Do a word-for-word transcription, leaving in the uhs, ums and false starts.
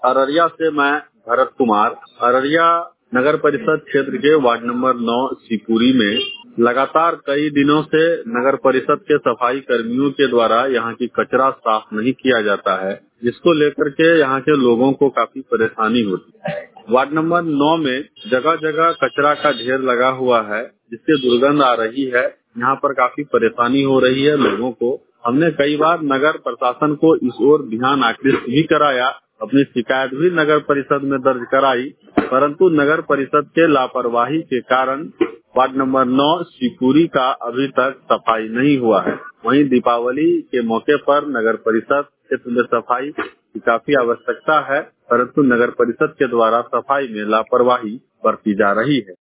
अररिया से मैं भरत कुमार। अररिया नगर परिषद क्षेत्र के वार्ड नंबर नौ शिवपुरी में लगातार कई दिनों से नगर परिषद के सफाई कर्मियों के द्वारा यहाँ की कचरा साफ नहीं किया जाता है, जिसको लेकर के यहाँ के लोगों को काफी परेशानी होती है। वार्ड नंबर नौ में जगह जगह कचरा का ढेर लगा हुआ है, जिससे दुर्गंध आ रही है। यहाँ पर काफी परेशानी हो रही है लोगों को। हमने कई बार नगर प्रशासन को इस ओर ध्यान आकृष्ट भी कराया, अपनी शिकायत भी नगर परिषद में दर्ज कराई, परंतु नगर परिषद के लापरवाही के कारण वार्ड नंबर नौ शिवपुरी का अभी तक सफाई नहीं हुआ है। वहीं दीपावली के मौके पर नगर परिषद क्षेत्र में सफाई की काफी आवश्यकता है, परंतु नगर परिषद के द्वारा सफाई में लापरवाही बरती जा रही है।